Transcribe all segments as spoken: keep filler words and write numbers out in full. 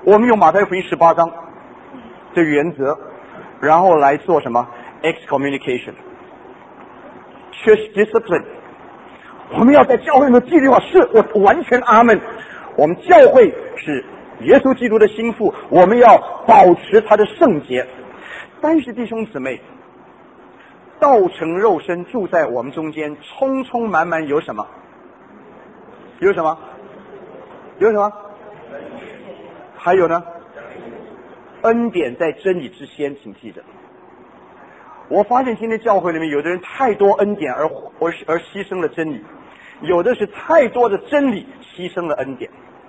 我们用马太福音十八章的原则，然后来做什么 excommunication church discipline。我们要在教会里面纪律化，是我完全阿门。我们教会是耶稣基督的心腹，我们要保持他的圣洁。但是弟兄姊妹，道成肉身住在我们中间，充充满满有什么？有什么？有什么？还有呢？恩典在真理之先，请记得。我发现今天教会里面有的人太多恩典而而而牺牲了真理，有的是太多的真理牺牲了恩典。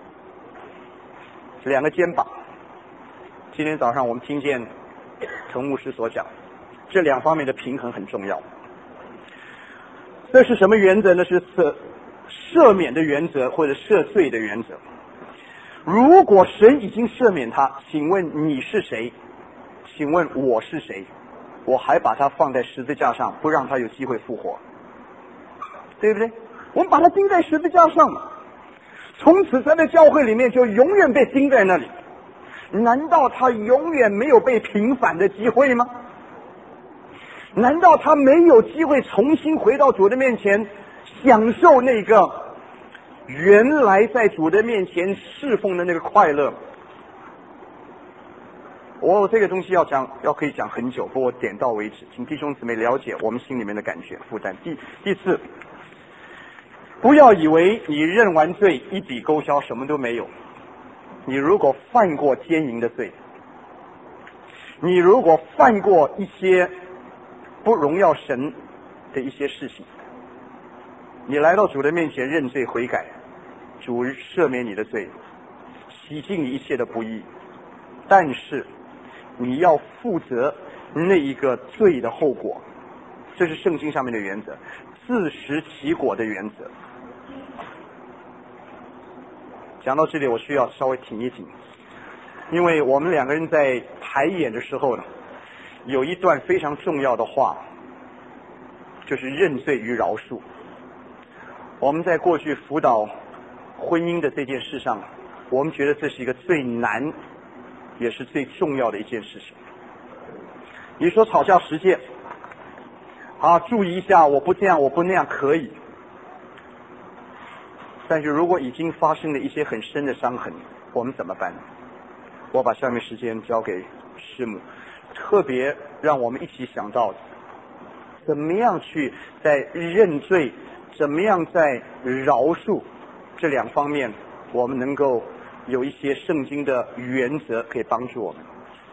两个肩膀。今天早上我们听见陈牧师所讲，这两方面的平衡很重要。这是什么原则呢？是赦赦免的原则，或者赦罪的原则。如果神已经赦免他，请问你是谁？请问我是谁？我还把他放在十字架上，不让他有机会复活，对不对？我们把他钉在十字架上嘛，从此他在教会里面就永远被钉在那里。难道他永远没有被平反的机会吗？难道他没有机会重新回到主的面前，享受那个原来在主的面前侍奉的那个快乐？我这个东西要讲，要可以讲很久，不过我点到为止，请弟兄姊妹了解我们心里面的感觉负担。第第四，不要以为你认完罪一笔勾销，什么都没有。你如果犯过奸淫的罪，你如果犯过一些不荣耀神的一些事情，你来到主的面前认罪悔改，主赦免你的罪，洗净你一切的不义，但是你要负责那一个罪的后果，这是圣经上面的原则，自食其果的原则。讲到这里我需要稍微停一停，因为我们两个人在排演的时候呢，有一段非常重要的话，就是认罪与饶恕。我们在过去辅导婚姻的这件事上，我们觉得这是一个最难也是最重要的一件事情。你说吵架十件啊，注意一下，我不这样我不那样可以，但是如果已经发生了一些很深的伤痕，我们怎么办？我把下面时间交给师母，特别让我们一起想到怎么样去在认罪，怎么样在饶恕这两方面，我们能够有一些圣经的原则可以帮助我们。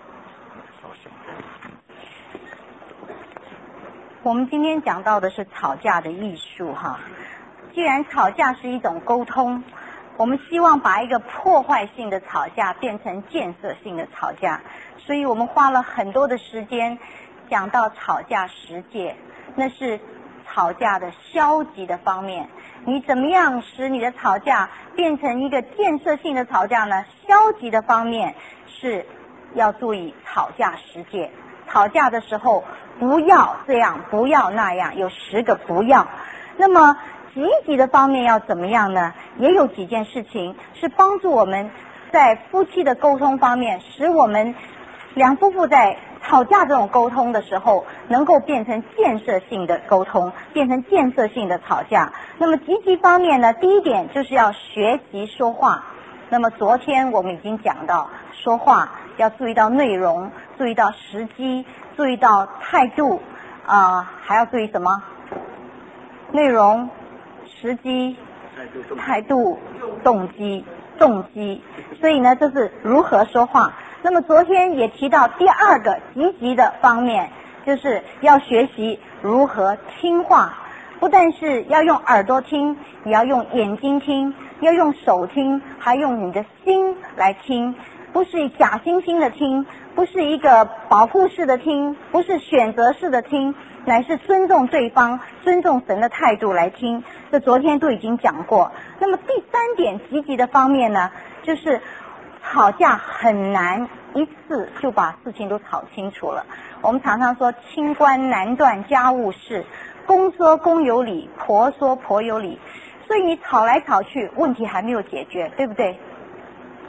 我们今天讲到的是吵架的艺术哈。既然吵架是一种沟通，我们希望把一个破坏性的吵架变成建设性的吵架，所以我们花了很多的时间讲到吵架十戒，那是吵架的消极的方面。你怎么样使你的吵架变成一个建设性的吵架呢？消极的方面是要注意吵架十戒，吵架的时候不要这样不要那样，有十个不要。那么积极的方面要怎么样呢？也有几件事情是帮助我们在夫妻的沟通方面，使我们两夫妇在吵架这种沟通的时候能够变成建设性的沟通，变成建设性的吵架。那么积极方面呢，第一点就是要学习说话。那么昨天我们已经讲到说话要注意到内容，注意到时机，注意到态度啊、呃，还要注意什么？内容、时机、态度、动机、动机。所以呢，这是如何说话。那么昨天也提到第二个积极的方面，就是要学习如何听话。不但是要用耳朵听，也要用眼睛听，要用手听，还用你的心来听。不是假惺惺的听，不是一个保护式的听，不是选择式的听，乃是尊重对方，尊重神的态度来听。这昨天都已经讲过。那么第三点积极的方面呢，就是吵架很难一次就把事情都吵清楚了。我们常常说清官难断家务事，公说公有理，婆说婆有理。所以你吵来吵去，问题还没有解决，对不对？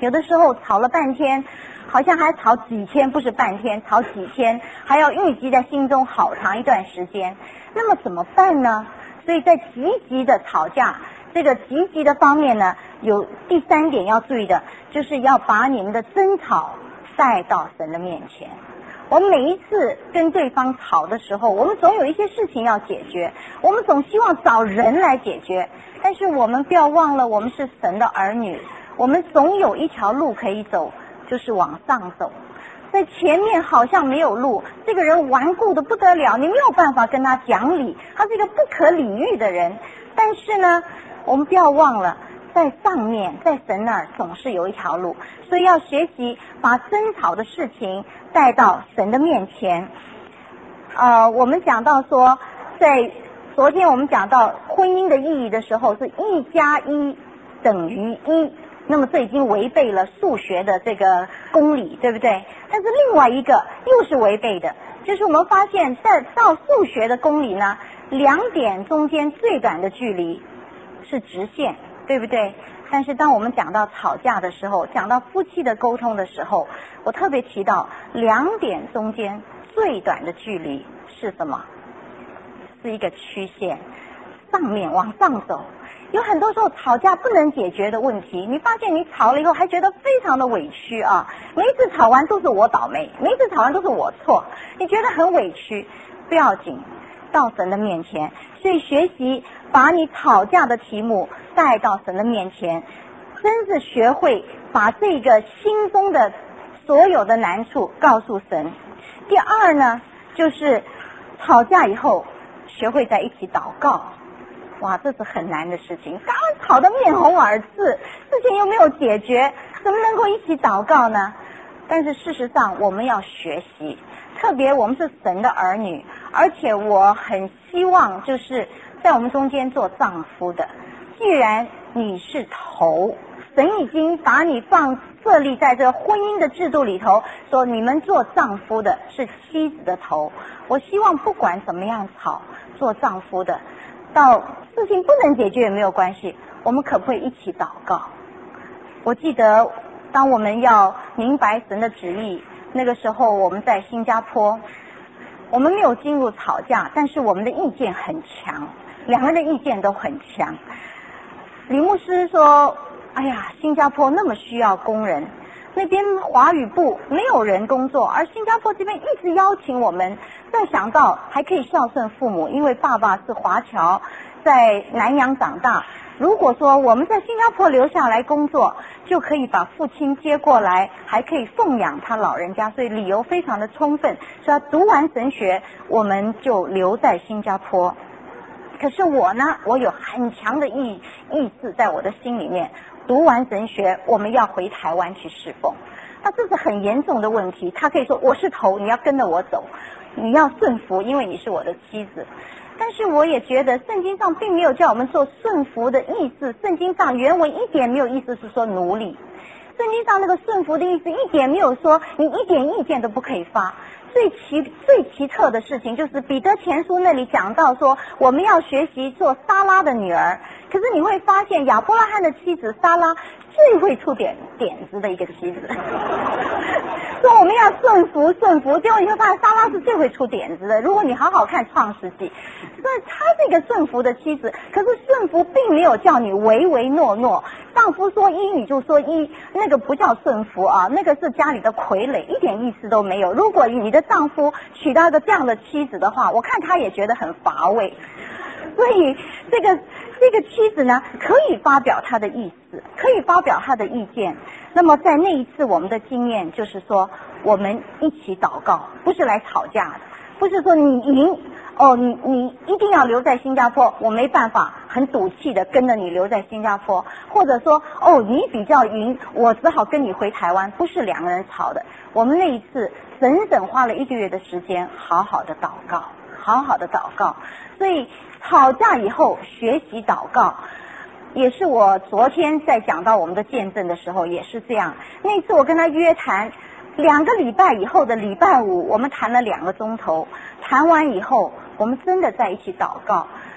有的时候吵了半天，好像还吵几天，不是半天，吵几天，还要郁积在心中好长一段时间。那么怎么办呢？所以在积极的吵架，这个积极的方面呢，有第三点要注意的，就是要把你们的争吵带到神的面前。我们每一次跟对方吵的时候，我们总有一些事情要解决，我们总希望找人来解决，但是我们不要忘了，我们是神的儿女，我们总有一条路可以走，就是往上走。在前面好像没有路，这个人顽固的不得了，你没有办法跟他讲理，他是一个不可理喻的人。但是呢，我们不要忘了，在上面，在神那儿总是有一条路，所以要学习把争吵的事情带到神的面前。呃，我们讲到说，在昨天我们讲到婚姻的意义的时候，是一加一等于一，那么这已经违背了数学的这个公理，对不对？但是另外一个又是违背的，就是我们发现在到数学的公理呢，两点中间最短的距离是直线，对不对？但是当我们讲到吵架的时候，讲到夫妻的沟通的时候，我特别提到两点中间最短的距离是什么？是一个曲线，上面往上走。有很多时候吵架不能解决的问题，你发现你吵了以后还觉得非常的委屈啊！每一次吵完都是我倒霉，每一次吵完都是我错，你觉得很委屈，不要紧，到神的面前。所以学习把你吵架的题目带到神的面前，真是学会把这个心中的所有的难处告诉神。第二呢，就是吵架以后学会在一起祷告。哇，这是很难的事情，刚刚吵得面红耳赤，事情又没有解决，怎么能够一起祷告呢？但是事实上我们要学习，特别我们是神的儿女，而且我很希望就是在我们中间做丈夫的，既然你是头，神已经把你放设立在这个婚姻的制度里头，说你们做丈夫的是妻子的头。我希望不管怎么样吵，做丈夫的到事情不能解决也没有关系，我们可不可以一起祷告？我记得当我们要明白神的旨意，那个时候我们在新加坡，我们没有进入吵架，但是我们的意见很强，两个人的意见都很强。李牧师说，哎呀，新加坡那么需要工人，那边华语部没有人工作，而新加坡这边一直邀请我们，再想到还可以孝顺父母，因为爸爸是华侨，在南洋长大，如果说我们在新加坡留下来工作，就可以把父亲接过来，还可以奉养他老人家，所以理由非常的充分，所以他读完神学我们就留在新加坡。可是我呢，我有很强的意意志在我的心里面，读完神学我们要回台湾去侍奉。那这是很严重的问题，他可以说我是头，你要跟着我走，你要顺服，因为你是我的妻子。但是我也觉得圣经上并没有叫我们做顺服的意思，圣经上原文一点没有意思是说奴隶，圣经上那个顺服的意思一点没有说你一点意见都不可以发。最奇最奇特的事情就是彼得前书那里讲到说我们要学习做撒拉的女儿，可是你会发现亚伯拉罕的妻子撒拉最会出点点子的一个妻子说我们要顺服顺服，结果你会发现撒拉是最会出点子的。如果你好好看创世纪，所以她是一个顺服的妻子，可是顺服并没有叫你唯唯诺诺，丈夫说一你就说一，那个不叫顺服啊，那个是家里的傀儡，一点意思都没有。如果你的丈夫娶到一个这样的妻子的话，我看他也觉得很乏味。所以这个这个妻子呢，可以发表她的意思，可以发表她的意见。那么在那一次我们的经验就是说，我们一起祷告，不是来吵架的，不是说你赢哦，你你一定要留在新加坡，我没办法很赌气的跟着你留在新加坡，或者说哦你比较赢，我只好跟你回台湾，不是两个人吵的。我们那一次整整花了一个月的时间，好好的祷告，好好的祷告。所以吵架以后学习祷告，也是我昨天在讲到我们的见证的时候也是这样。那次我跟他约谈，两个礼拜以后的礼拜五，我们谈了两个钟头，谈完以后我们真的在一起祷告。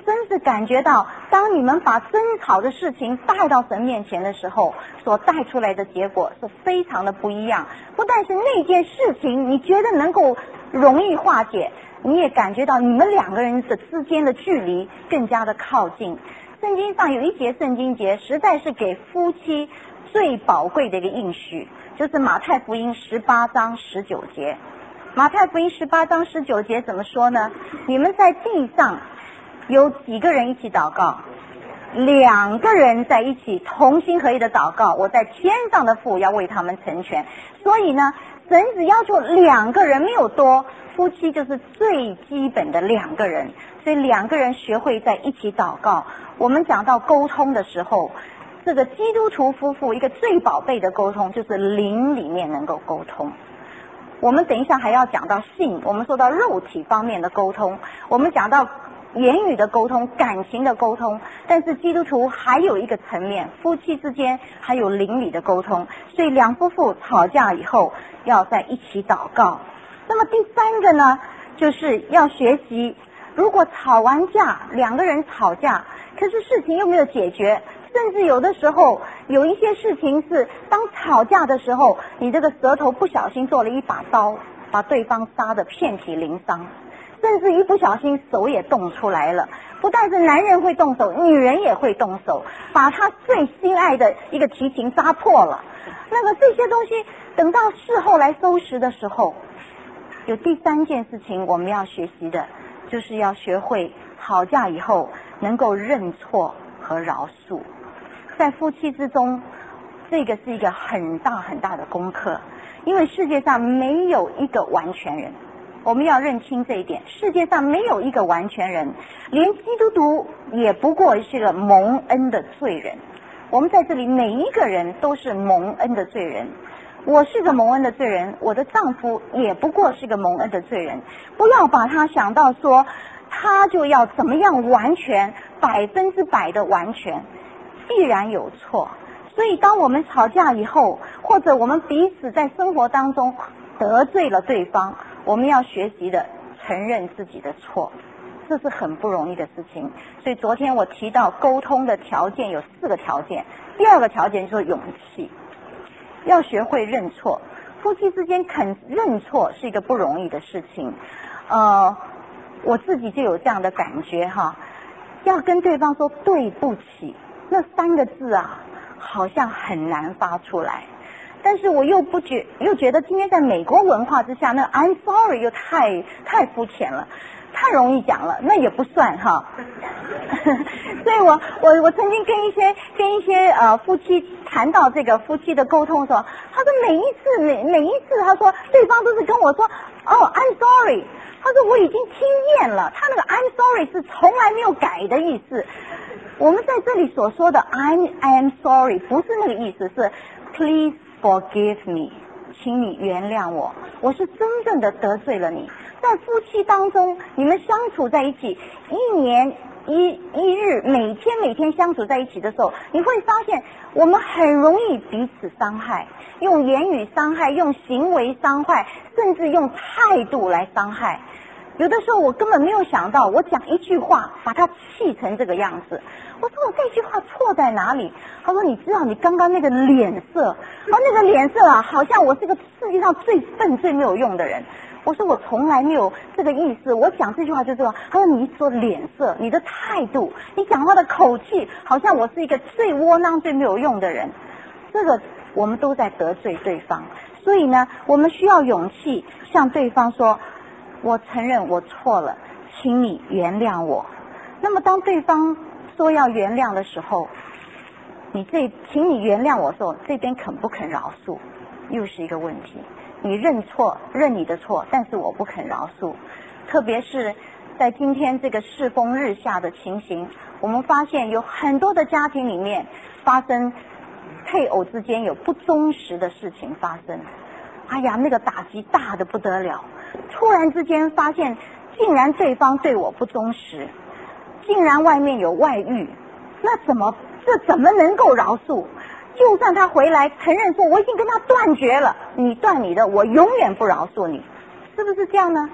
真是感觉到，当你们把争吵的事情带到神面前的时候，所带出来的结果是非常的不一样。不但是那件事情你觉得能够容易化解，你也感觉到你们两个人的之间的距离更加的靠近。圣经上有一节圣经节，实在是给夫妻最宝贵的一个应许，就是马太福音十八章十九节。马太福音十八章十九节怎么说呢？你们在地上有几个人一起祷告？两个人在一起同心合意的祷告，我在天上的父要为他们成全。所以呢，神只要求两个人，没有多，夫妻就是最基本的两个人，所以两个人学会在一起祷告。我们讲到沟通的时候，这个基督徒夫妇一个最宝贝的沟通就是灵里面能够沟通。我们等一下还要讲到性，我们说到肉体方面的沟通，我们讲到言语的沟通，感情的沟通，但是基督徒还有一个层面，夫妻之间还有灵里的沟通，所以两夫妇吵架以后要在一起祷告。那么第三个呢，就是要学习，如果吵完架，两个人吵架，可是事情又没有解决，甚至有的时候有一些事情是当吵架的时候，你这个舌头不小心做了一把刀，把对方杀得遍体鳞伤，甚至一不小心手也动出来了。不但是男人会动手，女人也会动手，把他最心爱的一个提琴扎破了。那么这些东西等到事后来收拾的时候，有第三件事情我们要学习的，就是要学会吵架以后能够认错和饶恕。在夫妻之中，这个是一个很大很大的功课，因为世界上没有一个完全人，我们要认清这一点，世界上没有一个完全人，连基督徒也不过是个蒙恩的罪人。我们在这里每一个人都是蒙恩的罪人，我是个蒙恩的罪人，我的丈夫也不过是个蒙恩的罪人。不要把他想到说他就要怎么样完全百分之百的完全，必然有错。所以当我们吵架以后，或者我们彼此在生活当中得罪了对方，我们要学习的承认自己的错，这是很不容易的事情。所以昨天我提到沟通的条件有四个条件，第二个条件就是勇气，要学会认错。夫妻之间肯认错是一个不容易的事情，呃，我自己就有这样的感觉哈，要跟对方说对不起，那三个字啊，好像很难发出来。但是我又不觉又觉得今天在美国文化之下，那 I'm sorry 又太太肤浅了，太容易讲了，那也不算哈。所以我我我曾经跟一些跟一些呃夫妻谈到这个夫妻的沟通的时候，他说每一次每每一次他说对方都是跟我说哦 I'm sorry， 他说我已经听厌了，他那个 I'm sorry 是从来没有改的意思。我们在这里所说的 I'm I am sorry 不是那个意思，是 please forgive me， 请你原谅我，我是真正的得罪了你。在夫妻当中，你们相处在一起一年一一日，每天每天相处在一起的时候，你会发现我们很容易彼此伤害，用言语伤害，用行为伤害，甚至用态度来伤害。有的时候我根本没有想到，我讲一句话把他气成这个样子。我说我这句话错在哪里？他说你知道你刚刚那个脸色，啊那个脸色啊，好像我是个世界上最笨最没有用的人。我说我从来没有这个意思，我讲这句话就这样。他说你说脸色，你的态度，你讲话的口气，好像我是一个最窝囊最没有用的人。这个我们都在得罪对方，所以呢，我们需要勇气向对方说，我承认我错了，请你原谅我。那么当对方说要原谅的时候，你这请你原谅我的时候，这边肯不肯饶恕又是一个问题。你认错认你的错，但是我不肯饶恕。特别是在今天这个世风日下的情形，我们发现有很多的家庭里面发生配偶之间有不忠实的事情发生。哎呀，那个打击大的不得了，突然之间发现竟然对方对我不忠实，竟然外面有外遇，那怎么这怎么能够饶恕？就算他回来承认说我已经跟他断绝了，你断你的，我永远不饶恕你，是不是这样呢？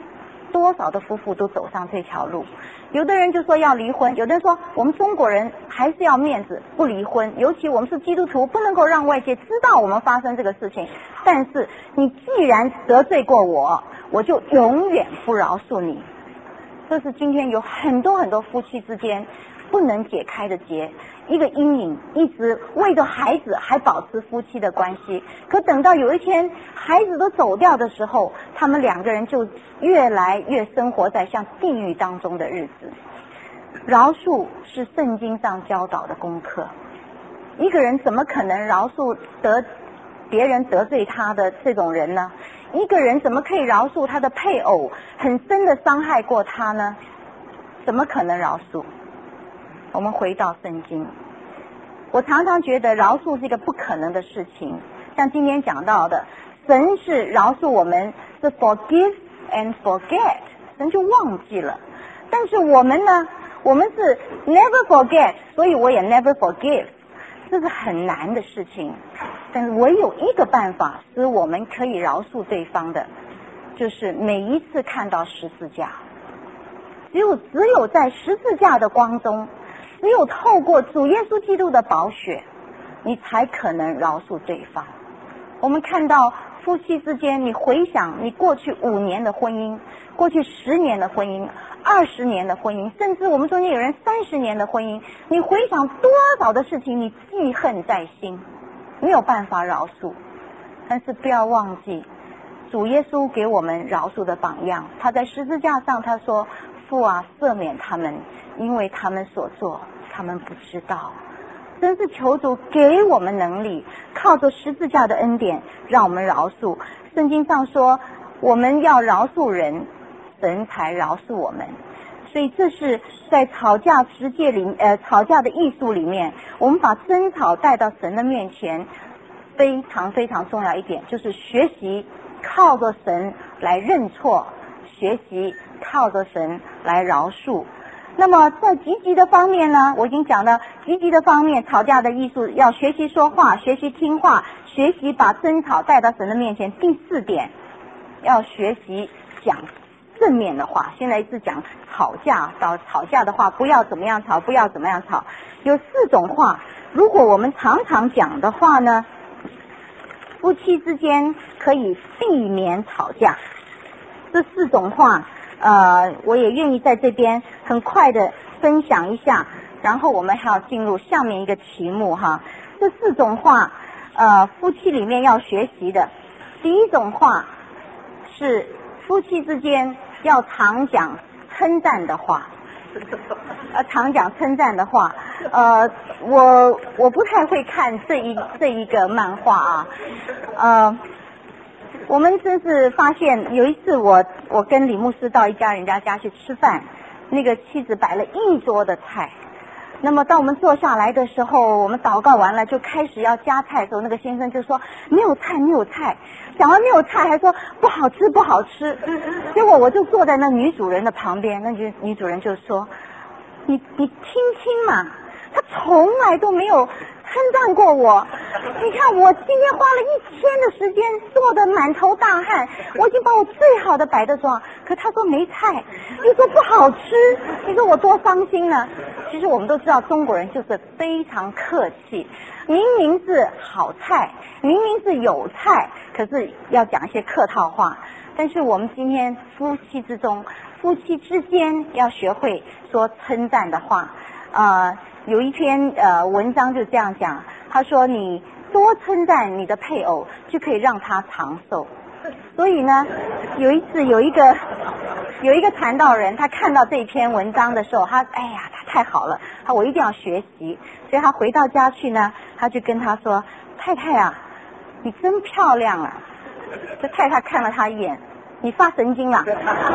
多少的夫妇都走上这条路。有的人就说要离婚，有的人说我们中国人还是要面子，不离婚，尤其我们是基督徒，不能够让外界知道我们发生这个事情。但是你既然得罪过我，我就永远不饶恕你。这是今天有很多很多夫妻之间不能解开的结，一个阴影，一直为着孩子还保持夫妻的关系，可等到有一天孩子都走掉的时候，他们两个人就越来越生活在像地狱当中的日子。饶恕是圣经上教导的功课，一个人怎么可能饶恕得别人得罪他的这种人呢？一个人怎么可以饶恕他的配偶很深的伤害过他呢？怎么可能饶恕？我们回到圣经，我常常觉得饶恕是一个不可能的事情。像今天讲到的，神是饶恕我们是 forgive and forget， 神就忘记了。但是我们呢，我们是 never forget， 所以我也 never forgive， 这是很难的事情。但是唯有一个办法使我们可以饶恕对方的，就是每一次看到十字架，只有只有在十字架的光中，只有透过主耶稣基督的宝血，你才可能饶恕对方。我们看到夫妻之间，你回想你过去五年的婚姻，过去十年的婚姻，二十年的婚姻，甚至我们中间有人三十年的婚姻，你回想多少的事情你记恨在心，没有办法饶恕。但是不要忘记主耶稣给我们饶恕的榜样，他在十字架上他说，父啊，赦免他们，因为他们所做他们不知道。真是求主给我们能力，靠着十字架的恩典让我们饶恕。圣经上说我们要饶恕人，神才饶恕我们。所以这是在吵架世界里呃吵架的艺术里面，我们把争吵带到神的面前，非常非常重要一点，就是学习靠着神来认错，学习靠着神来饶恕。那么在积极的方面呢，我已经讲了积极的方面，吵架的艺术要学习说话，学习听话，学习把争吵带到神的面前。第四点，要学习讲正面的话。现在一直讲吵架，到吵架的话不要怎么样吵，不要怎么样吵。有四种话，如果我们常常讲的话呢，夫妻之间可以避免吵架。这四种话呃，我也愿意在这边很快的分享一下，然后我们还要进入下面一个题目哈。这四种话呃，夫妻里面要学习的。第一种话是夫妻之间要常讲称赞的话，呃，常讲称赞的话。呃，我我不太会看这一这一个漫画啊，呃。我们真是发现，有一次我我跟李牧师到一家人家家去吃饭，那个妻子摆了一桌的菜，那么当我们坐下来的时候，我们祷告完了就开始要夹菜的时候，那个先生就说没有菜没有菜，讲完没有菜还说不好吃不好吃。结果我就坐在那女主人的旁边，那女女主人就说你你听听嘛，他从来都没有称赞过我，你看我今天花了一天的时间做的满头大汗，我已经把我最好的摆的装，可他说没菜，又说不好吃，你说我多伤心呢。其实我们都知道中国人就是非常客气，明明是好菜，明明是有菜，可是要讲一些客套话。但是我们今天夫妻之中，夫妻之间要学会说称赞的话。呃有一篇呃文章就这样讲，他说你多称赞你的配偶就可以让他长寿。所以呢，有一次有一个有一个传道人，他看到这篇文章的时候，他哎呀他太好了，他我一定要学习。所以他回到家去呢，他就跟他说，太太啊，你真漂亮啊。这太太看了他一眼，你发神经了。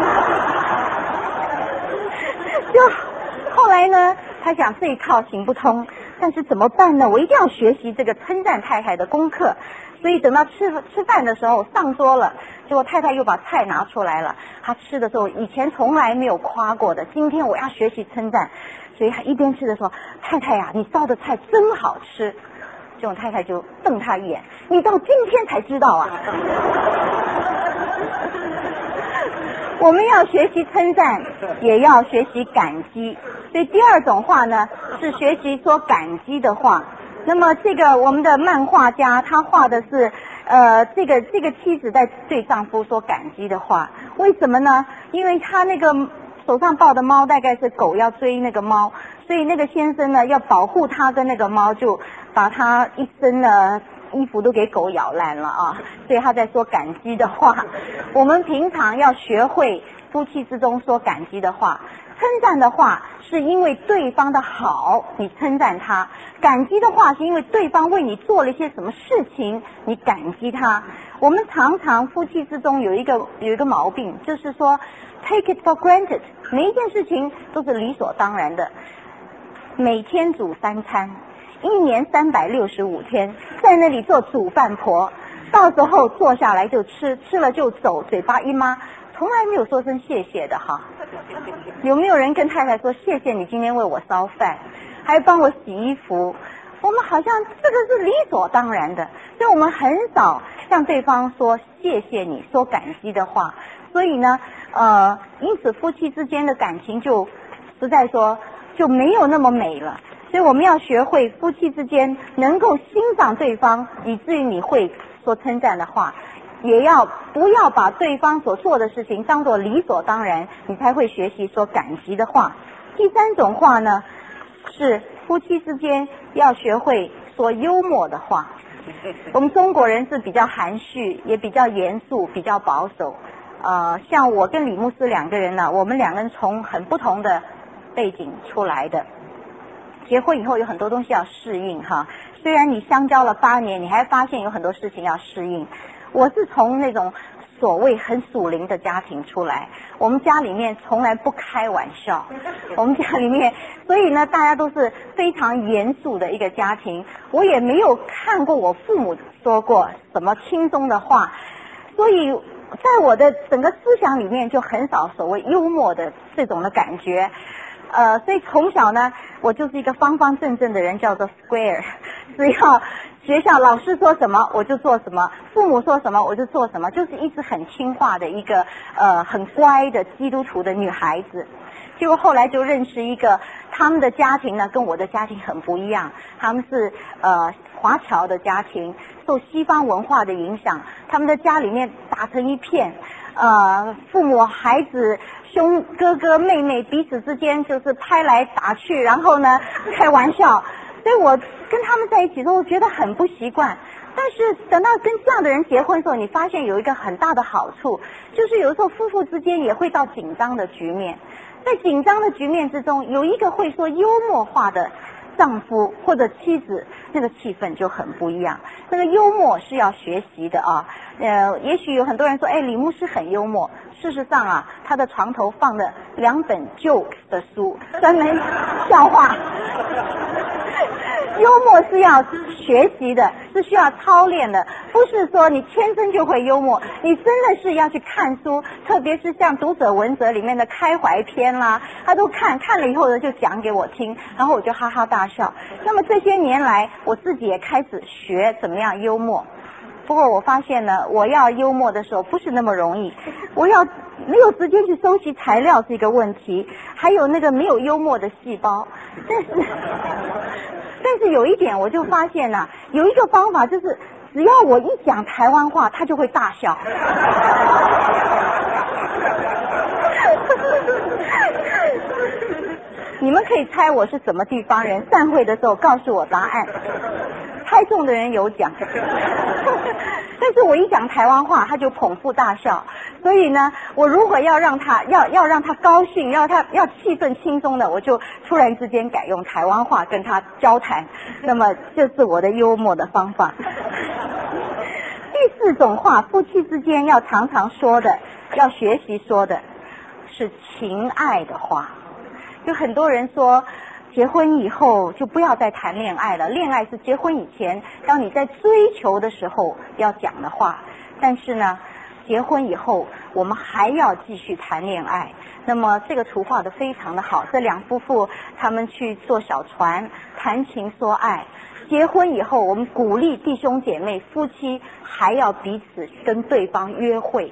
就后来呢，他想这一套行不通，但是怎么办呢？我一定要学习这个称赞太太的功课。所以等到吃吃饭的时候上桌了，结果太太又把菜拿出来了。他吃的时候以前从来没有夸过的，今天我要学习称赞。所以他一边吃的说，太太呀、啊，你烧的菜真好吃。这种太太就瞪他一眼，你到今天才知道啊。 我们要学习称赞，也要学习感激。所以第二种话呢，是学习说感激的话。那么这个我们的漫画家他画的是呃这个这个妻子在对丈夫说感激的话，为什么呢？因为他那个手上抱的猫大概是狗要追那个猫，所以那个先生呢要保护他跟那个猫，就把他一身的衣服都给狗咬烂了啊，所以他在说感激的话。我们平常要学会夫妻之中说感激的话，称赞的话是因为对方的好你称赞他，感激的话是因为对方为你做了一些什么事情你感激他。我们常常夫妻之中有一个有一个毛病，就是说 take it for granted， 每一件事情都是理所当然的，每天煮三餐，一年三百六十五天，在那里做煮饭婆，到时候坐下来就吃，吃了就走，嘴巴一抹，从来没有说声谢谢的哈。有没有人跟太太说谢谢你今天为我烧饭，还帮我洗衣服？我们好像这个是理所当然的，所以我们很少向对方说谢谢你，说感激的话。所以呢，呃，因此夫妻之间的感情就实在说就没有那么美了。所以我们要学会夫妻之间能够欣赏对方，以至于你会说称赞的话，也要不要把对方所做的事情当作理所当然，你才会学习说感激的话。第三种话呢，是夫妻之间要学会说幽默的话。我们中国人是比较含蓄，也比较严肃，比较保守。呃，像我跟李牧师两个人呢，我们两个人从很不同的背景出来的。结婚以后有很多东西要适应哈，虽然你相交了八年，你还发现有很多事情要适应。我是从那种所谓很属灵的家庭出来，我们家里面从来不开玩笑，我们家里面，所以呢，大家都是非常严肃的一个家庭。我也没有看过我父母说过什么轻松的话，所以在我的整个思想里面就很少所谓幽默的这种的感觉。呃，所以从小呢，我就是一个方方正正的人，叫做 square。只要学校老师说什么我就做什么，父母说什么我就做什么，就是一直很听话的一个呃很乖的基督徒的女孩子。结果后来就认识一个，他们的家庭呢跟我的家庭很不一样，他们是呃华侨的家庭，受西方文化的影响，他们的家里面打成一片，呃父母孩子兄哥哥妹妹彼此之间就是拍来打去，然后呢开玩笑，所以我跟他们在一起的时候我觉得很不习惯。但是等到跟这样的人结婚的时候，你发现有一个很大的好处，就是有的时候夫妇之间也会到紧张的局面，在紧张的局面之中，有一个会说幽默话的丈夫或者妻子，那个气氛就很不一样。那个幽默是要学习的啊。呃，也许有很多人说，哎，李牧师很幽默。事实上啊，他的床头放的两本 jokes 的书，专门笑话。幽默是要学习的，是需要操练的，不是说你天生就会幽默，你真的是要去看书，特别是像读者文摘里面的开怀篇啦，他都看看了以后呢就讲给我听，然后我就哈哈大笑。那么这些年来我自己也开始学怎么样幽默，不过我发现呢，我要幽默的时候不是那么容易，我要没有时间去收集材料是一个问题，还有那个没有幽默的细胞。但是但是有一点我就发现呢、啊，有一个方法就是，只要我一讲台湾话，他就会大笑。你们可以猜我是什么地方人，散会的时候告诉我答案，猜中的人有奖。但是我一讲台湾话，他就捧腹大笑。所以呢，我如果要让他要要让他高兴，要他要气氛轻松的，我就突然之间改用台湾话跟他交谈。那么这是我的幽默的方法。第四种话，夫妻之间要常常说的，要学习说的是情爱的话。有很多人说，结婚以后就不要再谈恋爱了，恋爱是结婚以前当你在追求的时候要讲的话。但是呢，结婚以后我们还要继续谈恋爱。那么这个图画的非常的好，这两夫妇他们去坐小船谈情说爱。结婚以后我们鼓励弟兄姐妹夫妻还要彼此跟对方约会，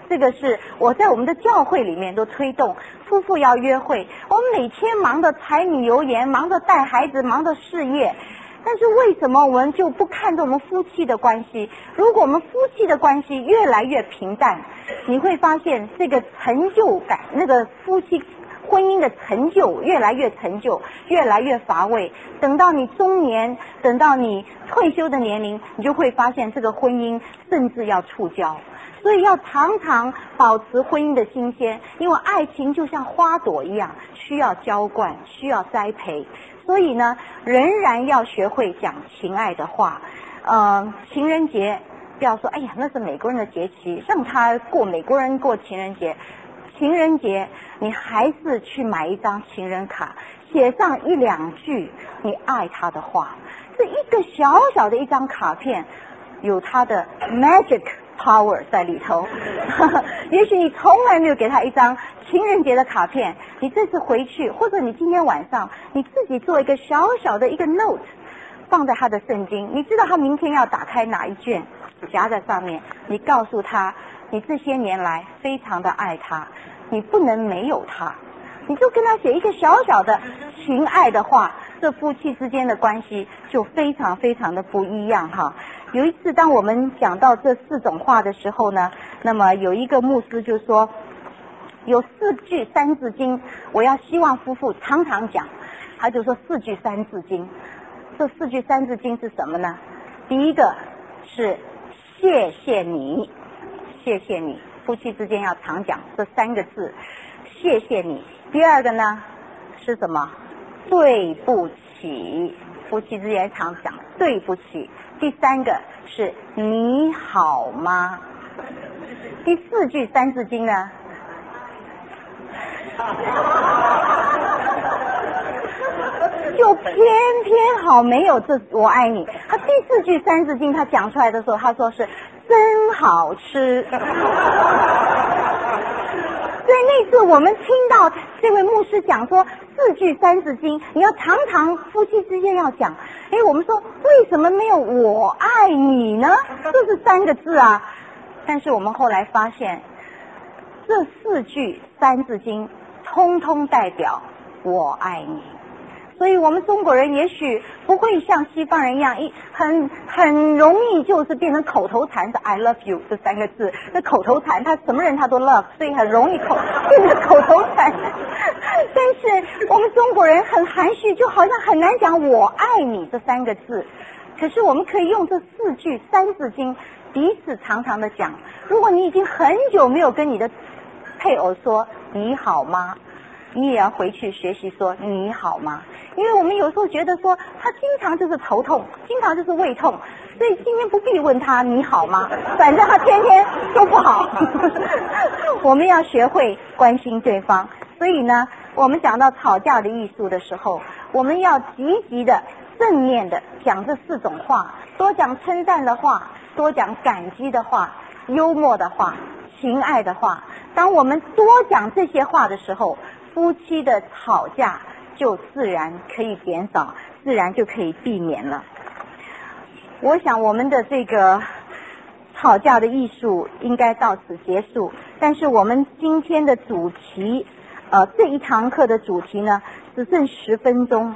这个是我在我们的教会里面都推动夫妇要约会。我们每天忙着柴米油盐，忙着带孩子，忙着事业，但是为什么我们就不看重我们夫妻的关系？如果我们夫妻的关系越来越平淡，你会发现这个成就感，那个夫妻婚姻的成就越来越成就，越来越乏味。等到你中年，等到你退休的年龄，你就会发现这个婚姻甚至要触礁。所以要常常保持婚姻的新鲜，因为爱情就像花朵一样，需要浇灌，需要栽培。所以呢，仍然要学会讲情爱的话。呃，情人节不要说，哎呀，那是美国人的节气，让他过美国人过情人节。情人节，你还是去买一张情人卡，写上一两句你爱他的话。这一个小小的一张卡片，有它的 magic power 在里头。也许你从来没有给他一张情人节的卡片，你这次回去，或者你今天晚上你自己做一个小小的一个 note， 放在他的圣经，你知道他明天要打开哪一卷，夹在上面，你告诉他你这些年来非常的爱他，你不能没有他，你就跟他写一个小小的情爱的话，这夫妻之间的关系就非常非常的不一样哈。有一次当我们讲到这四种话的时候呢，那么有一个牧师就说，有四句三字经我要希望夫妇常常讲。他就说四句三字经，这四句三字经是什么呢？第一个是谢谢你，谢谢你，夫妻之间要常讲这三个字，谢谢你。第二个呢是什么？对不起，夫妻之间常讲对不起。第三个是你好吗？第四句三字经呢就偏偏好没有这我爱你。他第四句三字经他讲出来的时候，他说是真好吃。所以那次我们听到这位牧师讲说四句三字经你要常常夫妻之间要讲，哎，我们说为什么没有我爱你呢？这是三个字啊。但是我们后来发现这四句三字经通通代表我爱你。所以我们中国人也许不会像西方人一样一很很容易就是变成口头禅是 I love you 这三个字，那口头禅他什么人他都 love， 所以很容易口变成口头禅。但是我们中国人很含蓄，就好像很难讲我爱你这三个字。可是我们可以用这四句三字经彼此常常的讲。如果你已经很久没有跟你的配偶说你好吗，你也要回去学习说你好吗？因为我们有时候觉得说他经常就是头痛，经常就是胃痛，所以今天不必问他你好吗，反正他天天都不好。我们要学会关心对方。所以呢，我们讲到吵架的艺术的时候，我们要积极的正面的讲这四种话，多讲称赞的话，多讲感激的话，幽默的话，情爱的话。当我们多讲这些话的时候，夫妻的吵架就自然可以减少，自然就可以避免了。我想我们的这个吵架的艺术应该到此结束，但是我们今天的主题呃，这一堂课的主题呢只剩十分钟，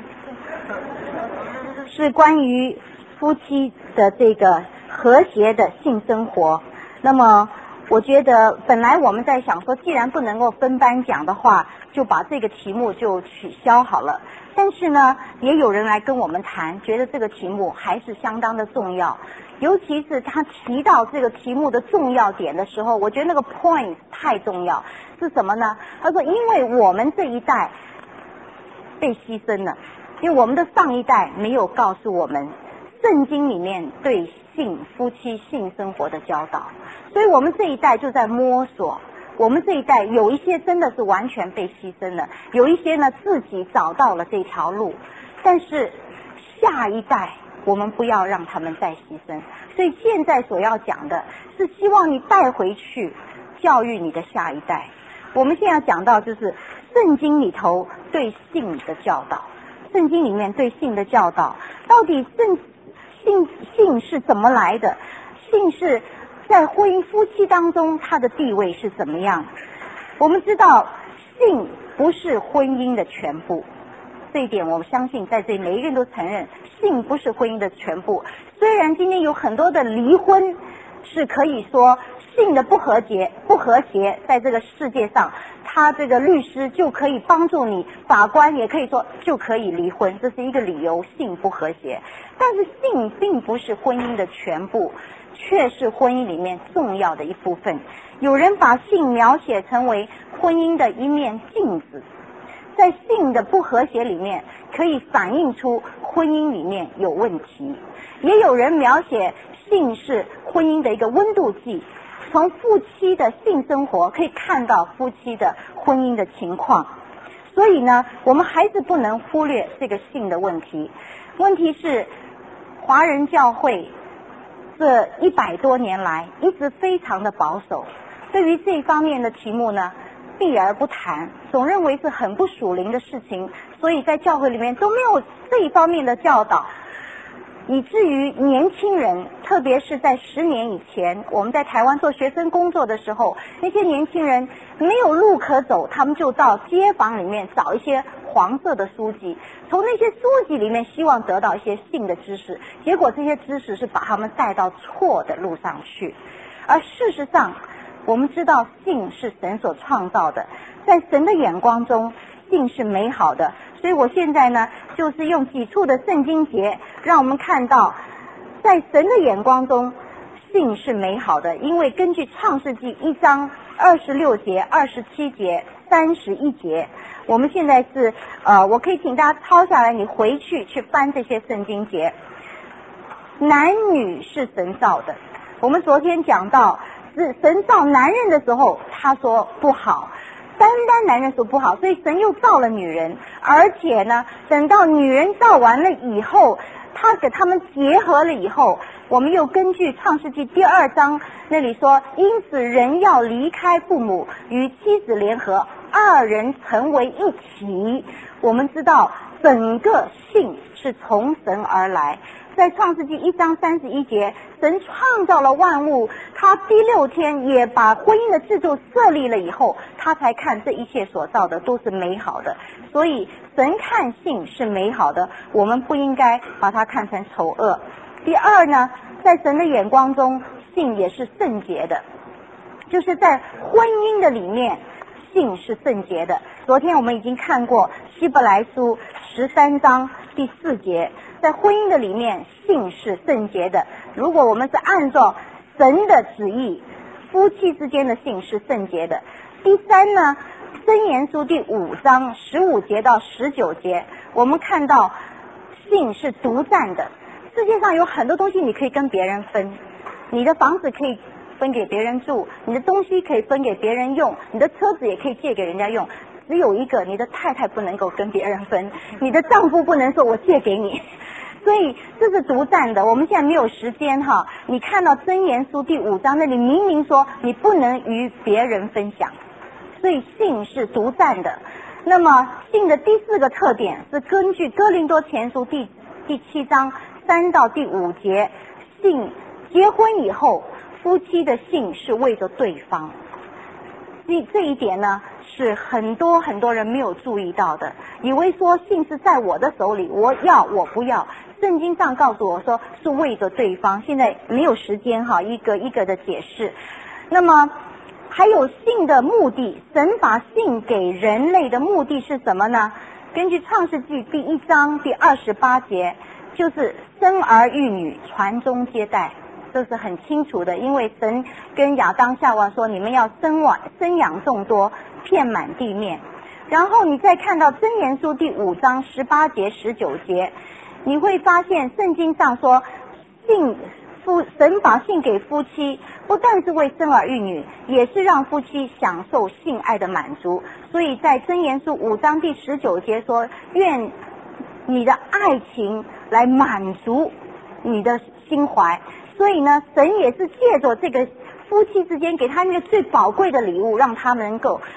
是关于夫妻的这个和谐的性生活。那么我觉得本来我们在想说既然不能够分班讲的话，就把这个题目就取消好了。但是呢也有人来跟我们谈，觉得这个题目还是相当的重要，尤其是他提到这个题目的重要点的时候，我觉得那个 point 太重要。是什么呢？他说因为我们这一代被牺牲了，因为我们的上一代没有告诉我们圣经里面对性夫妻性生活的教导，所以我们这一代就在摸索。我们这一代有一些真的是完全被牺牲了，有一些呢自己找到了这条路，但是下一代我们不要让他们再牺牲。所以现在所要讲的是希望你带回去教育你的下一代。我们现在讲到就是圣经里头对性的教导，圣经里面对性的教导到底圣性性是怎么来的，性是在婚姻夫妻当中他的地位是怎么样。我们知道性不是婚姻的全部，这一点我相信在这里每一个人都承认，性不是婚姻的全部。虽然今天有很多的离婚是可以说性的不和谐不和谐，在这个世界上他这个律师就可以帮助你，法官也可以说就可以离婚，这是一个理由，性不和谐。但是性并不是婚姻的全部，却是婚姻里面重要的一部分。有人把性描写成为婚姻的一面镜子，在性的不和谐里面可以反映出婚姻里面有问题。也有人描写性是婚姻的一个温度计，从夫妻的性生活可以看到夫妻的婚姻的情况。所以呢，我们还是不能忽略这个性的问题。问题是华人教会这一百多年来一直非常的保守，对于这一方面的题目呢避而不谈，总认为是很不属灵的事情，所以在教会里面都没有这一方面的教导，以至于年轻人，特别是在十年以前我们在台湾做学生工作的时候，那些年轻人没有路可走，他们就到街坊里面找一些黄色的书籍，从那些书籍里面希望得到一些性的知识，结果这些知识是把他们带到错的路上去。而事实上我们知道性是神所创造的，在神的眼光中性是美好的。所以我现在呢就是用几处的圣经节让我们看到在神的眼光中性是美好的。因为根据创世纪一章二十六节二十七节三十一节，我们现在是呃，我可以请大家抄下来，你回去去翻这些圣经节。男女是神造的，我们昨天讲到是神造男人的时候他说不好，单单男人说不好，所以神又造了女人，而且呢等到女人造完了以后，他给他们结合了以后，我们又根据创世纪第二章那里说，因此人要离开父母与妻子联合，二人成为一体。我们知道整个性是从神而来。在创世纪一章三十一节，神创造了万物，他第六天也把婚姻的制度设立了以后，他才看这一切所造的都是美好的。所以神看性是美好的，我们不应该把它看成丑恶。第二呢，在神的眼光中性也是圣洁的，就是在婚姻的里面性是圣洁的。昨天我们已经看过希伯来书十三章第四节，在婚姻的里面性是圣洁的。如果我们是按照神的旨意，夫妻之间的性是圣洁的。第三呢，箴言书第五章十五节到十九节，我们看到性是独占的。世界上有很多东西你可以跟别人分，你的房子可以分给别人住，你的东西可以分给别人用，你的车子也可以借给人家用，只有一个，你的太太不能够跟别人分，你的丈夫不能说我借给你，所以这是独占的。我们现在没有时间哈，你看到箴言书第五章那里明明说你不能与别人分享，所以性是独占的。那么性的第四个特点是根据哥林多前书第第七章三到第五节，性结婚以后夫妻的性是为着对方。这这一点呢是很多很多人没有注意到的，以为说性是在我的手里，我要我不要。圣经上告诉我说是为着对方，现在没有时间哈一个一个的解释。那么还有性的目的，神把性给人类的目的是什么呢？根据创世纪第一章第二十八节，就是生儿育女，传宗接代，这是很清楚的。因为神跟亚当夏娃说，你们要生养生养众多，遍满地面。然后你再看到箴言书第五章十八节十九节，你会发现圣经上说性夫神把性给夫妻，不但是为生儿育女，也是让夫妻享受性爱的满足。所以在箴言书五章第十九节说，愿你的爱情来满足你的心怀。所以呢，神也是借着这个夫妻之间给他们一个最宝贵的礼物，让他们能够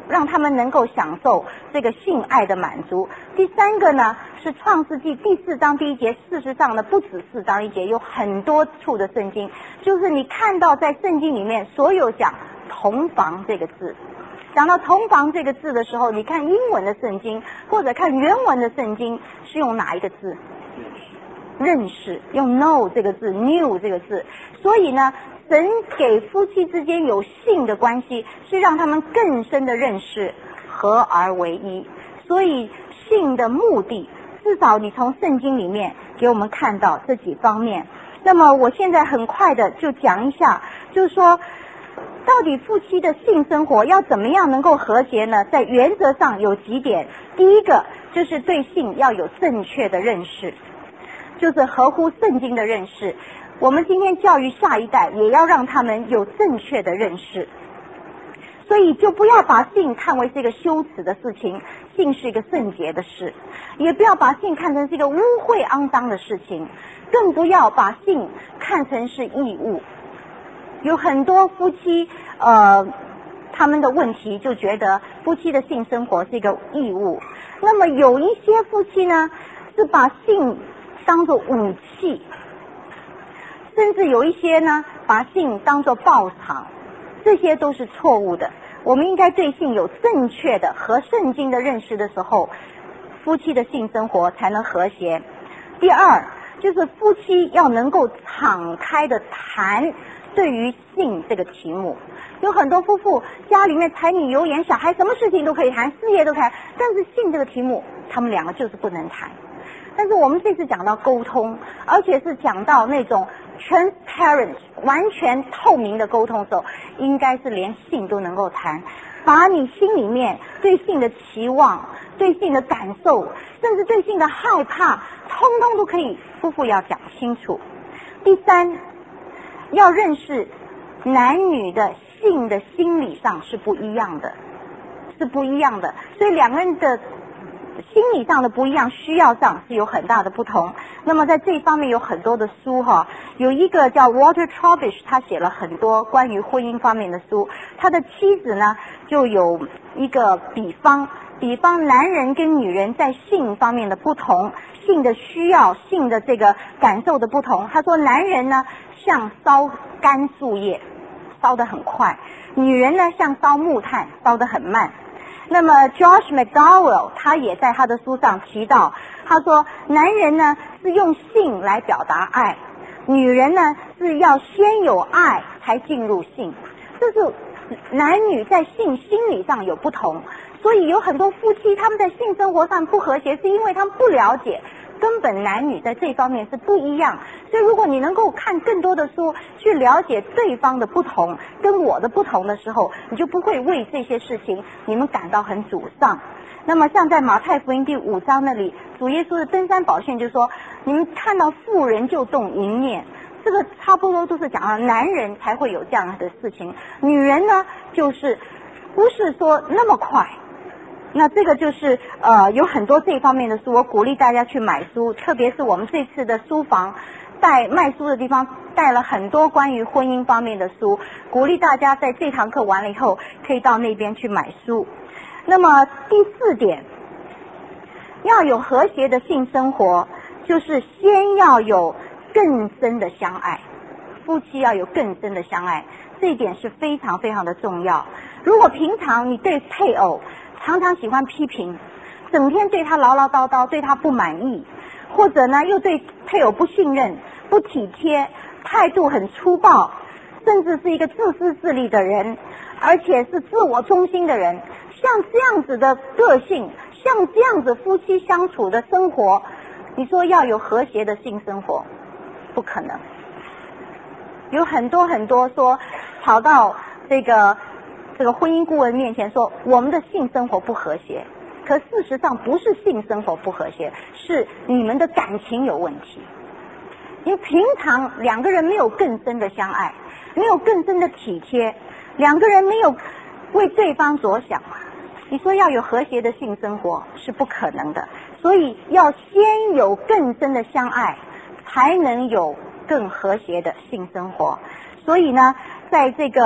让他们能够享受这个性爱的满足。第三个呢是创世纪第四章第一节，事实上呢不止四章一节，有很多处的圣经，就是你看到在圣经里面所有讲同房这个字。讲到同房这个字的时候，你看英文的圣经或者看原文的圣经是用哪一个字？认识，用 know 这个字 ，new 这个字。所以呢，神给夫妻之间有性的关系，是让他们更深的认识，合而为一。所以性的目的，至少你从圣经里面给我们看到这几方面。那么我现在很快的就讲一下，就是说到底夫妻的性生活要怎么样能够和谐呢？在原则上有几点。第一个就是对性要有正确的认识，就是合乎圣经的认识。我们今天教育下一代，也要让他们有正确的认识。所以就不要把性看为是一个羞耻的事情，性是一个圣洁的事，也不要把性看成是一个污秽肮脏的事情，更不要把性看成是义务。有很多夫妻呃他们的问题就觉得夫妻的性生活是一个义务，那么有一些夫妻呢是把性当作武器，甚至有一些呢把性当作报偿，这些都是错误的。我们应该对性有正确的和圣经的认识的时候，夫妻的性生活才能和谐。第二就是夫妻要能够敞开的谈对于性这个题目。有很多夫妇家里面柴米油盐小孩什么事情都可以谈，事业都可以谈，但是性这个题目他们两个就是不能谈。但是我们这次讲到沟通，而且是讲到那种 transparent 完全透明的沟通的时候，应该是连性都能够谈，把你心里面对性的期望、对性的感受，甚至对性的害怕，通通都可以夫妇要讲清楚。第三，要认识男女的性的心理上是不一样的，是不一样的，所以两个人的心理上的不一样，需要上是有很大的不同。那么在这一方面有很多的书哈，有一个叫 Walter Trowbridge， 他写了很多关于婚姻方面的书。他的妻子呢就有一个比方，比方男人跟女人在性方面的不同，性的需要、性的这个感受的不同。他说男人呢像烧干树叶，烧得很快；女人呢像烧木炭，烧得很慢。那么 Josh McDowell 他也在他的书上提到，他说男人呢是用性来表达爱，女人呢是要先有爱才进入性，这是男女在性心理上有不同。所以有很多夫妻他们在性生活上不和谐，是因为他们不了解根本男女在这方面是不一样。所以如果你能够看更多的书，去了解对方的不同跟我的不同的时候，你就不会为这些事情你们感到很沮丧。那么像在马太福音第五章那里，主耶稣的登山宝训就说，你们看到妇人就动淫念，这个差不多都是讲到男人才会有这样的事情，女人呢就是不是说那么快。那这个就是呃有很多这方面的书，我鼓励大家去买书，特别是我们这次的书房带卖书的地方带了很多关于婚姻方面的书，鼓励大家在这堂课完了以后可以到那边去买书。那么第四点，要有和谐的性生活，就是先要有更深的相爱，夫妻要有更深的相爱，这一点是非常非常的重要。如果平常你对配偶常常喜欢批评，整天对他唠唠叨叨，对他不满意，或者呢又对配偶不信任、不体贴，态度很粗暴，甚至是一个自私自利的人，而且是自我中心的人，像这样子的个性，像这样子夫妻相处的生活，你说要有和谐的性生活，不可能。有很多很多说跑到这个这个婚姻顾问面前说我们的性生活不和谐，可事实上不是性生活不和谐，是你们的感情有问题。因为平常两个人没有更深的相爱，没有更深的体贴，两个人没有为对方着想，你说要有和谐的性生活是不可能的。所以要先有更深的相爱，才能有更和谐的性生活。所以呢在这个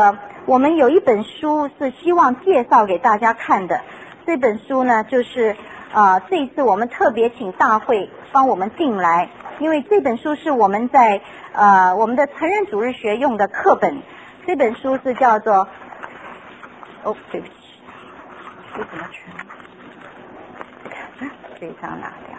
我们有一本书是希望介绍给大家看的，这本书呢就是呃这一次我们特别请大会帮我们订来，因为这本书是我们在呃我们的成人主日学用的课本，这本书是叫做哦对不起，书怎么全这一张拿掉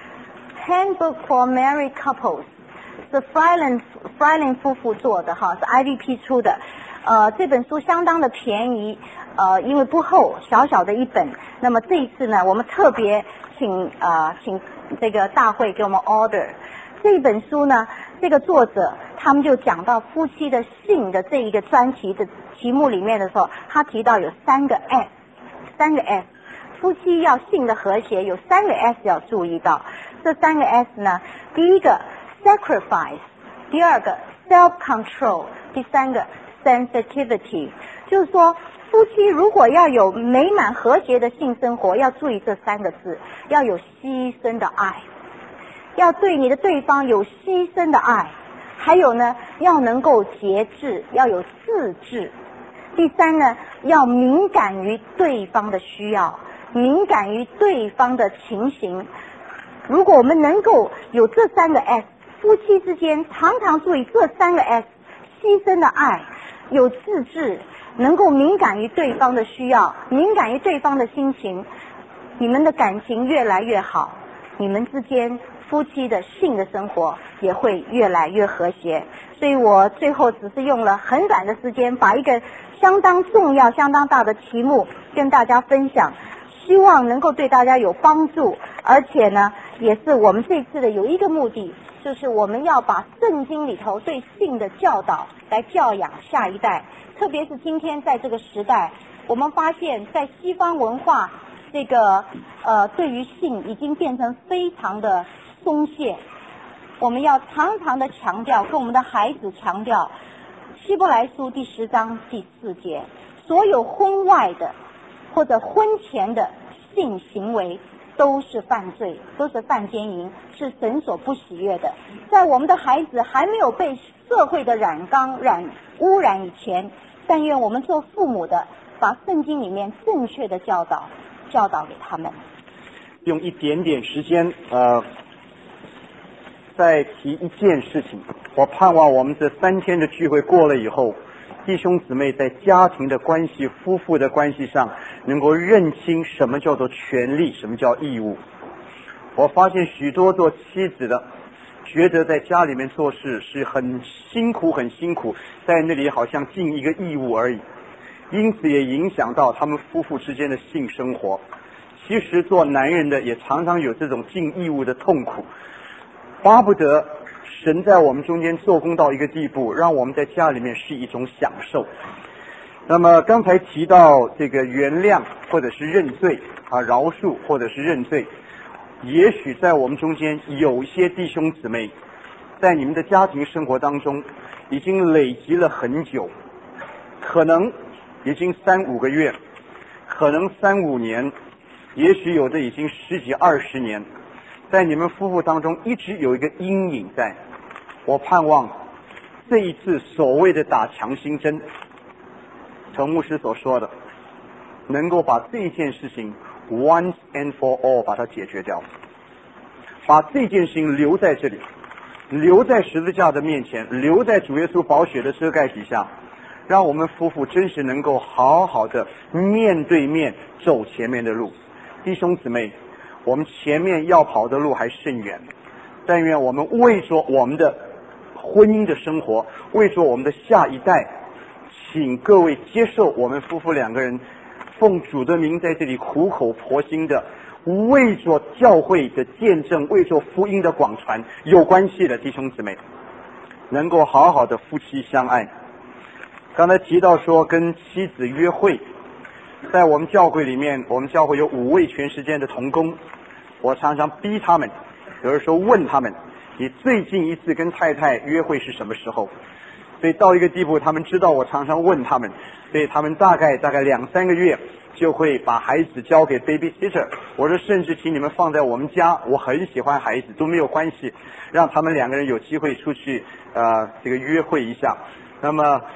Handbook for Married Couples， 是 Freiling Freiling 夫妇做的哈，是 I V P 出的。呃，这本书相当的便宜，呃，因为不厚，小小的一本。那么这一次呢，我们特别请呃请这个大会给我们 order 这一本书呢，这个作者他们就讲到夫妻的性的这一个专题的题目里面的时候，他提到有三个 S， 三个 S， 夫妻要性的和谐有三个 S 要注意到。这三个 S 呢，第一个 sacrifice， 第二个 self control， 第三个sensitivity， 就是说夫妻如果要有美满和谐的性生活，要注意这三个字，要有牺牲的爱，要对你的对方有牺牲的爱，还有呢要能够节制，要有自制。第三呢，要敏感于对方的需要，敏感于对方的情形。如果我们能够有这三个 S， 夫妻之间常常注意这三个 S， 牺牲的爱，有自制，能够敏感于对方的需要，敏感于对方的心情，你们的感情越来越好，你们之间夫妻的性的生活也会越来越和谐。所以我最后只是用了很短的时间，把一个相当重要相当大的题目跟大家分享，希望能够对大家有帮助。而且呢，也是我们这次的有一个目的，就是我们要把圣经里头对性的教导来教养下一代。特别是今天在这个时代，我们发现在西方文化这个呃对于性已经变成非常的松懈。我们要常常的强调，跟我们的孩子强调，希伯来书第十章第四节，所有婚外的或者婚前的性行为都是犯罪，都是犯奸淫，是神所不喜悦的。在我们的孩子还没有被社会的染缸染污染以前，但愿我们做父母的把圣经里面正确的教导教导给他们。 用一点点时间呃再提一件事情，我盼望我们这三天的聚会过了以后，弟兄姊妹在家庭的关系、夫妇的关系上能够认清什么叫做权利，什么叫义务。我发现许多做妻子的觉得在家里面做事是很辛苦很辛苦，在那里好像尽一个义务而已，因此也影响到他们夫妇之间的性生活。其实做男人的也常常有这种尽义务的痛苦，巴不得神在我们中间做工到一个地步，让我们在家里面是一种享受。那么刚才提到这个原谅或者是认罪啊，饶恕或者是认罪，也许在我们中间有些弟兄姊妹在你们的家庭生活当中已经累积了很久，可能已经三五个月，可能三五年，也许有的已经十几二十年，在你们夫妇当中一直有一个阴影在。我盼望这一次所谓的打强心针，陈牧师所说的，能够把这件事情 once and for all 把它解决掉，把这件事情留在这里，留在十字架的面前，留在主耶稣宝血的遮盖底下，让我们夫妇真是能够好好的面对面走前面的路。弟兄姊妹，我们前面要跑的路还甚远，但愿我们为着我们的婚姻的生活，为着我们的下一代，请各位接受我们夫妇两个人奉主的名在这里苦口婆心的为着教会的见证，为着福音的广传有关系的弟兄姊妹，能够好好的夫妻相爱。刚才提到说跟妻子约会，在我们教会里面，我们教会有五位全时间的同工，我常常逼他们，有的时候问他们，你最近一次跟太太约会是什么时候？所以到一个地步，他们知道我常常问他们，所以他们大概大概两三个月就会把孩子交给 babysitter。我说甚至请你们放在我们家，我很喜欢孩子，都没有关系，让他们两个人有机会出去呃这个约会一下。那么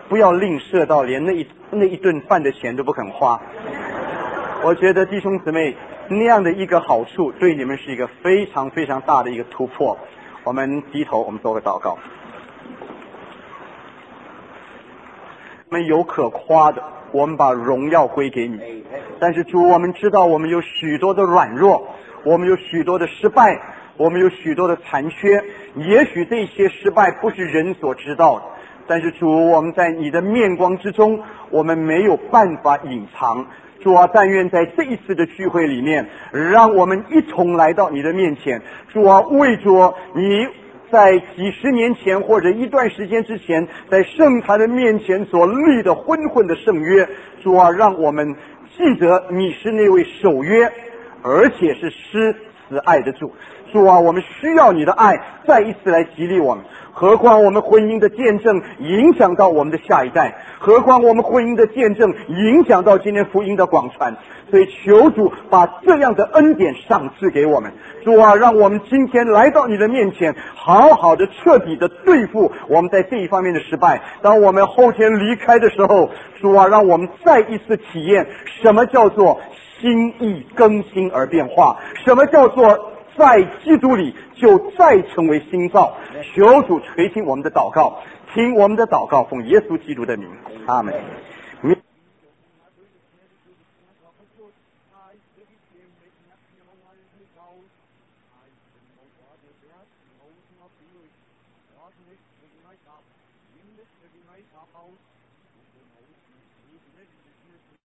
不要吝啬到连那一那一顿饭的钱都不肯花。我觉得弟兄姊妹那样的一个好处，对你们是一个非常非常大的一个突破。我们低头，我们做个祷告。我们有可夸的，我们把荣耀归给你。但是主，我们知道我们有许多的软弱，我们有许多的失败，我们有许多的残缺。也许这些失败不是人所知道的，但是主，我们在你的面光之中，我们没有办法隐藏。主啊，但愿在这一次的聚会里面，让我们一同来到你的面前。主啊，为着你在几十年前或者一段时间之前，在圣坛的面前所立的昏混的圣约，主啊，让我们记得你是那位守约，而且是施慈爱的主。主啊，我们需要你的爱再一次来激励我们。何况我们婚姻的见证影响到我们的下一代，何况我们婚姻的见证影响到今天福音的广传。所以求主把这样的恩典赏赐给我们。主啊，让我们今天来到你的面前，好好的彻底的对付我们在这一方面的失败。当我们后天离开的时候，主啊，让我们再一次体验什么叫做心意更新而变化，什么叫做在基督里就再成为新造。求主垂听我们的祷告，听我们的祷告，奉耶稣基督的名，阿门。